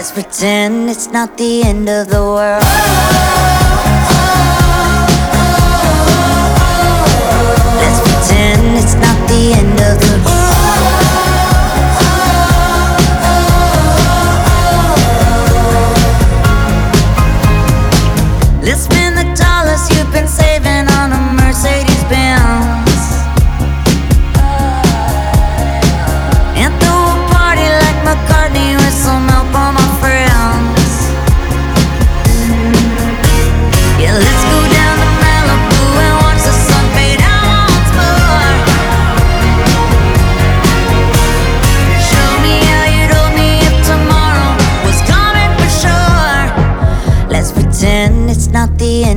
Let's pretend it's not the end of the world. Let's pretend it's not the end of the world. Let's spend the dollars you've been saving on a Mercedes-Benz and throw a party like McCartney with some help on my friends. Yeah, let's go down to Malibu and watch the sun fade out once more. Show me how you told me if tomorrow was coming for sure. Let's pretend it's not the end